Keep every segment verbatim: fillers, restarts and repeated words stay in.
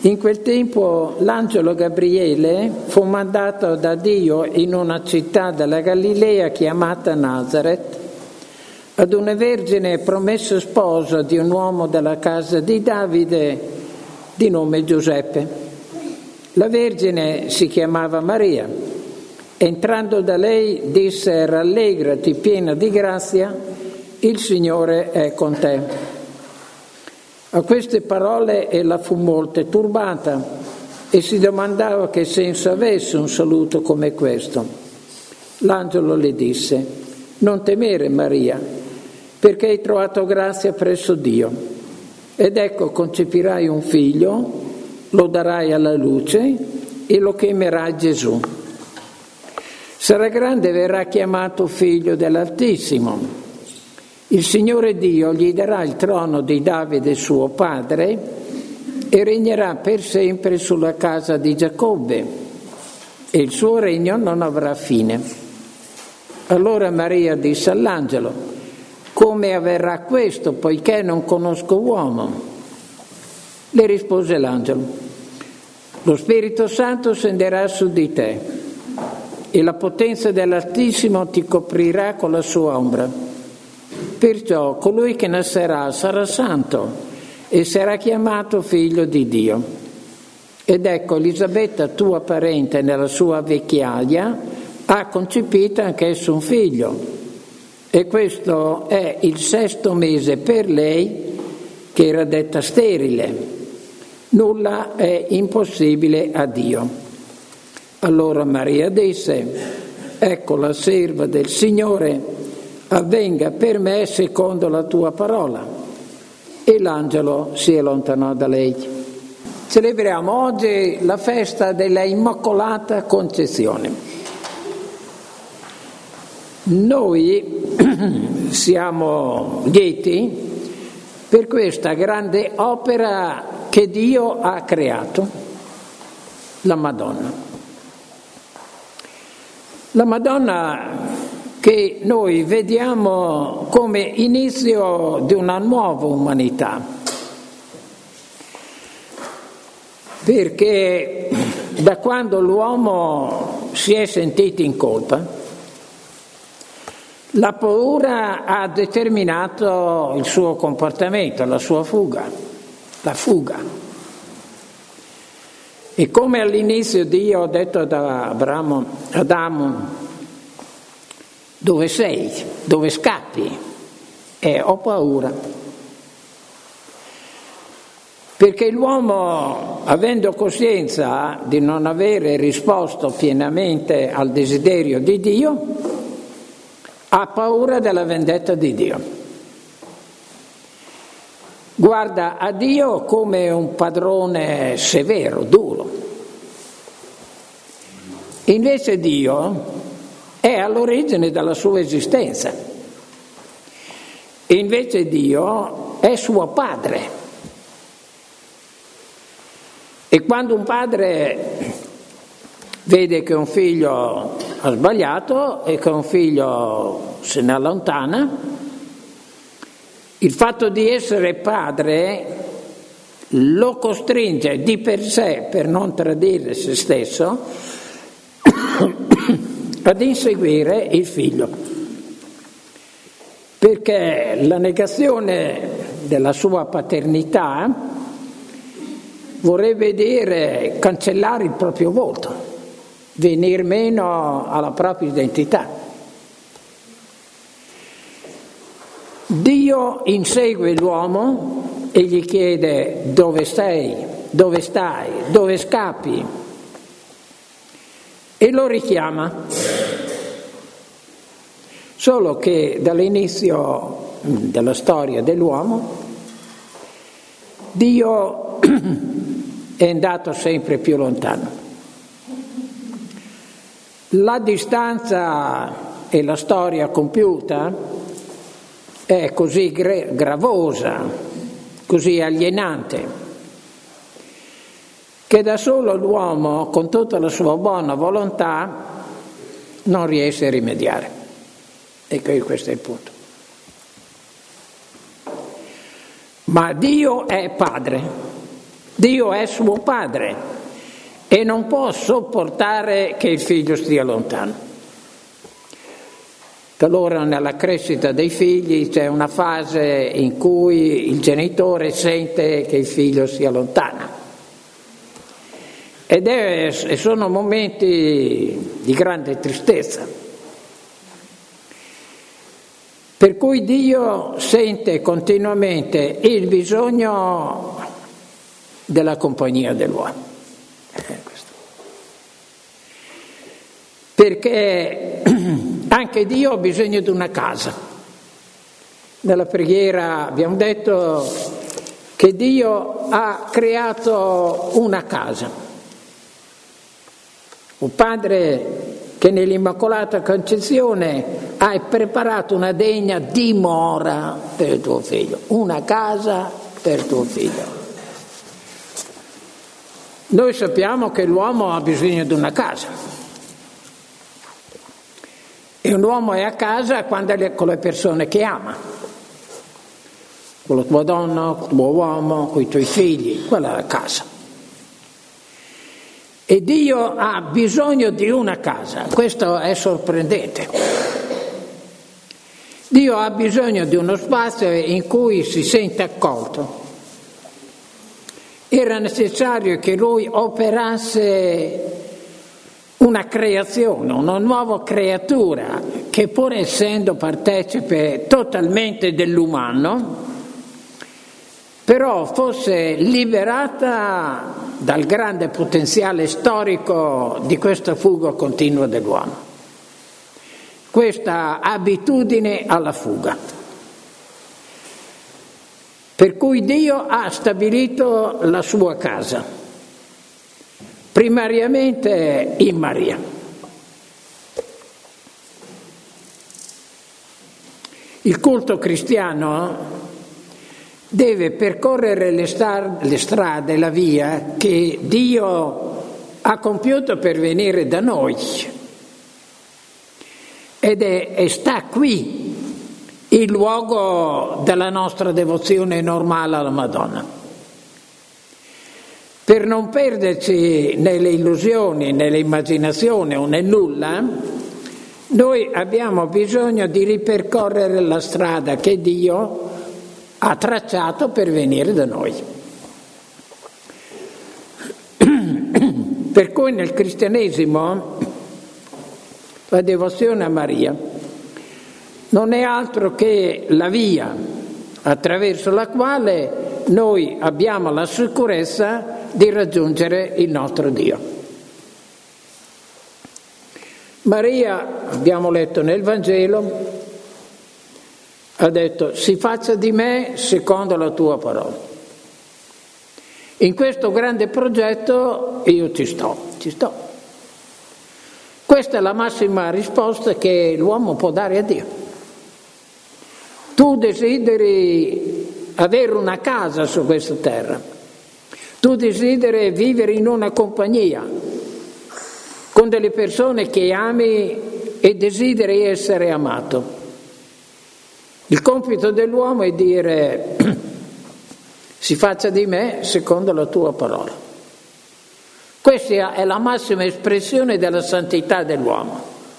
In quel tempo l'angelo Gabriele fu mandato da Dio in una città della Galilea chiamata Nazaret, ad una vergine promessa sposa di un uomo della casa di Davide di nome Giuseppe. La vergine si chiamava Maria. Entrando da lei disse: rallegrati piena di grazia, il Signore è con te. A queste parole ella fu molto turbata e si domandava che senso avesse un saluto come questo. L'angelo le disse: non temere Maria, perché hai trovato grazia presso Dio. Ed ecco, concepirai un figlio, lo darai alla luce e lo chiamerai Gesù. Sarà grande e verrà chiamato figlio dell'Altissimo. Il Signore Dio gli darà il trono di Davide suo padre e regnerà per sempre sulla casa di Giacobbe e il suo regno non avrà fine. Allora Maria disse all'angelo: come avverrà questo, poiché non conosco uomo? Le rispose l'angelo: lo Spirito Santo scenderà su di te e la potenza dell'Altissimo ti coprirà con la sua ombra. Perciò colui che nascerà sarà santo e sarà chiamato figlio di Dio. Ed ecco, Elisabetta, tua parente, nella sua vecchiaia, ha concepito anch'esso un figlio. E questo è il sesto mese per lei, che era detta sterile. Nulla è impossibile a Dio. Allora Maria disse: ecco la serva del Signore, avvenga per me secondo la tua parola. E l'angelo si allontanò da lei. Celebriamo oggi la festa della Immacolata Concezione. Noi siamo lieti per questa grande opera che Dio ha creato, la Madonna. La Madonna che noi vediamo come inizio di una nuova umanità, perché da quando l'uomo si è sentito in colpa, la paura ha determinato il suo comportamento, la sua fuga, la fuga. E come all'inizio Dio ha detto ad Abramo, Adamo: dove sei? Dove scappi? E ho paura. Perché l'uomo, avendo coscienza di non avere risposto pienamente al desiderio di Dio, ha paura della vendetta di Dio. Guarda a Dio come un padrone severo, duro. Invece Dio è all'origine della sua esistenza. E invece Dio è suo padre. E quando un padre vede che un figlio ha sbagliato e che un figlio se ne allontana, il fatto di essere padre lo costringe di per sé, per non tradire se stesso, ad inseguire il figlio, perché la negazione della sua paternità vorrebbe dire cancellare il proprio volto, venir meno alla propria identità. Dio insegue l'uomo e gli chiede: dove sei, dove stai, dove scappi? E lo richiama. Solo che dall'inizio della storia dell'uomo Dio è andato sempre più lontano. La distanza e la storia compiuta è così gravosa, così alienante, che da solo l'uomo, con tutta la sua buona volontà, non riesce a rimediare. E questo è il punto. Ma Dio è padre. Dio è suo padre e non può sopportare che il figlio stia lontano. Allora nella crescita dei figli c'è una fase in cui il genitore sente che il figlio sia lontano ed è, sono momenti di grande tristezza, per cui Dio sente continuamente il bisogno della compagnia dell'uomo, perché anche Dio ha bisogno di una casa. Nella preghiera abbiamo detto che Dio ha creato una casa. Un padre che nell'Immacolata Concezione ha preparato una degna dimora per il tuo figlio, una casa per tuo figlio. Noi sappiamo che l'uomo ha bisogno di una casa. E un uomo è a casa quando è con le persone che ama, con la tua donna, con il tuo uomo, con i tuoi figli, quella è la casa. E Dio ha bisogno di una casa, questo è sorprendente. Dio ha bisogno di uno spazio in cui si sente accolto. Era necessario che Lui operasse una creazione, una nuova creatura che pur essendo partecipe totalmente dell'umano, però fosse liberata dal grande potenziale storico di questa fuga continua dell'uomo, questa abitudine alla fuga. Per cui Dio ha stabilito la sua casa, primariamente in Maria. Il culto cristiano deve percorrere le, star- le strade, la via che Dio ha compiuto per venire da noi. Ed è, e sta qui il luogo della nostra devozione normale alla Madonna. Per non perderci nelle illusioni, nelle immaginazioni o nel nulla, noi abbiamo bisogno di ripercorrere la strada che Dio ha tracciato per venire da noi. Per cui nel cristianesimo la devozione a Maria non è altro che la via attraverso la quale noi abbiamo la sicurezza di raggiungere il nostro Dio. Maria, abbiamo letto nel Vangelo, ha detto: si faccia di me secondo la tua parola. In questo grande progetto io ci sto, ci sto. Questa è la massima risposta che l'uomo può dare a Dio. Tu desideri avere una casa su questa terra. Tu desideri vivere in una compagnia con delle persone che ami e desideri essere amato. Il compito dell'uomo è dire: si faccia di me secondo la tua parola. Questa è la massima espressione della santità dell'uomo.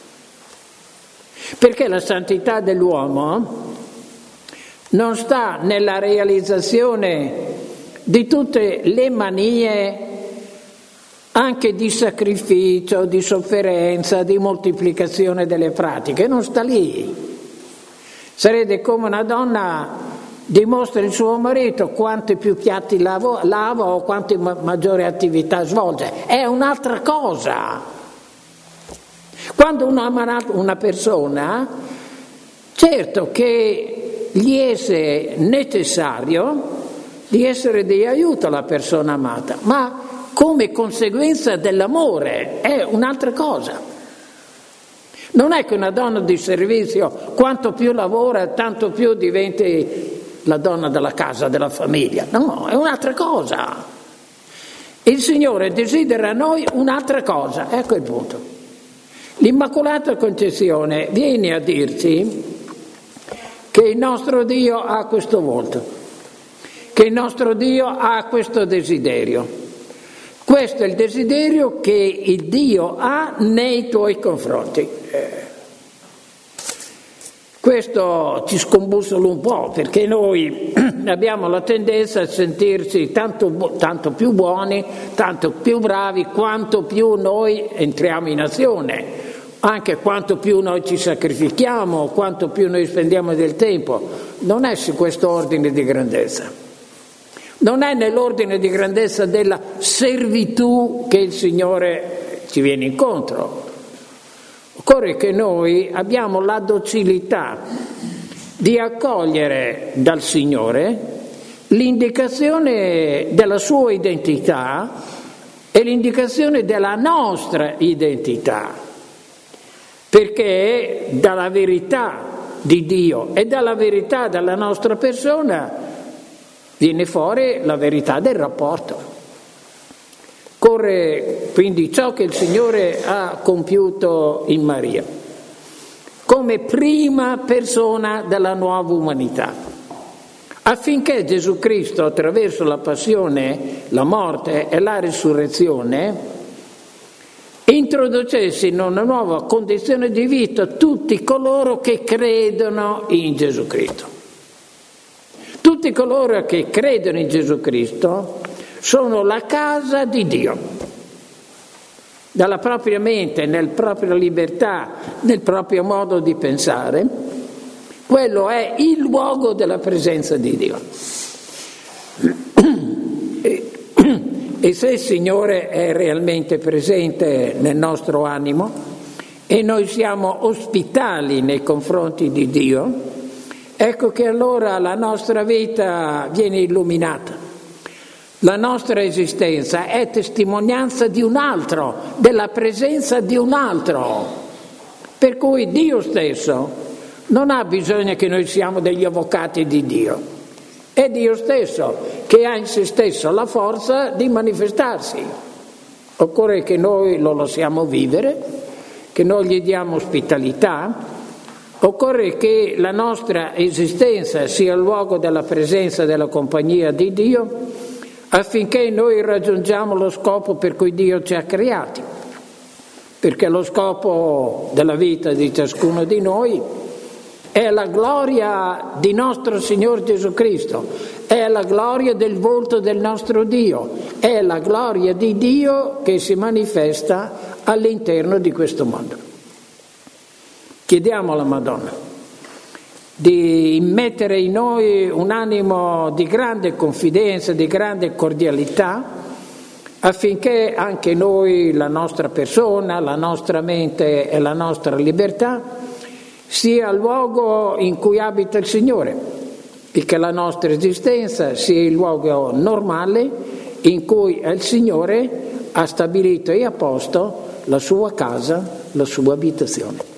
Perché la santità dell'uomo non sta nella realizzazione di tutte le manie, anche di sacrificio, di sofferenza, di moltiplicazione delle pratiche, non sta lì. Sarebbe come una donna dimostra il suo marito quanti più piatti lavo, lava o quante ma- maggiori attività svolge. È un'altra cosa. Quando uno ama una persona, certo che gli è necessario di essere di aiuto alla persona amata, ma come conseguenza dell'amore è un'altra cosa. Non è che una donna di servizio, quanto più lavora, tanto più diventi la donna della casa, della famiglia. No, è un'altra cosa. Il Signore desidera a noi un'altra cosa, ecco il punto. L'Immacolata Concezione viene a dirci che il nostro Dio ha questo volto, che il nostro Dio ha questo desiderio. Questo è il desiderio che il Dio ha nei tuoi confronti. Questo ci scombussola un po', perché noi abbiamo la tendenza a sentirci tanto, tanto più buoni, tanto più bravi, quanto più noi entriamo in azione, anche quanto più noi ci sacrifichiamo, quanto più noi spendiamo del tempo. Non è su questo ordine di grandezza. Non è nell'ordine di grandezza della servitù che il Signore ci viene incontro. Occorre che noi abbiamo la docilità di accogliere dal Signore l'indicazione della sua identità e l'indicazione della nostra identità, perché dalla verità di Dio e dalla verità della nostra persona viene fuori la verità del rapporto. Corre quindi ciò che il Signore ha compiuto in Maria, come prima persona della nuova umanità, affinché Gesù Cristo, attraverso la passione, la morte e la risurrezione, introducesse in una nuova condizione di vita tutti coloro che credono in Gesù Cristo. Tutti coloro che credono in Gesù Cristo sono la casa di Dio, dalla propria mente, nella propria libertà, nel proprio modo di pensare. Quello è il luogo della presenza di Dio. E, e se il Signore è realmente presente nel nostro animo e noi siamo ospitali nei confronti di Dio, ecco che allora la nostra vita viene illuminata. La nostra esistenza è testimonianza di un altro, della presenza di un altro. Per cui Dio stesso non ha bisogno che noi siamo degli avvocati di Dio. È Dio stesso che ha in se stesso la forza di manifestarsi. Occorre che noi lo lasciamo vivere, che noi gli diamo ospitalità. Occorre che la nostra esistenza sia il luogo della presenza e della compagnia di Dio, affinché noi raggiungiamo lo scopo per cui Dio ci ha creati, perché lo scopo della vita di ciascuno di noi è la gloria di nostro Signore Gesù Cristo, è la gloria del volto del nostro Dio, è la gloria di Dio che si manifesta all'interno di questo mondo. Chiediamo alla Madonna di immettere in noi un animo di grande confidenza, di grande cordialità, affinché anche noi, la nostra persona, la nostra mente e la nostra libertà sia il luogo in cui abita il Signore e che la nostra esistenza sia il luogo normale in cui il Signore ha stabilito e ha posto la sua casa, la sua abitazione.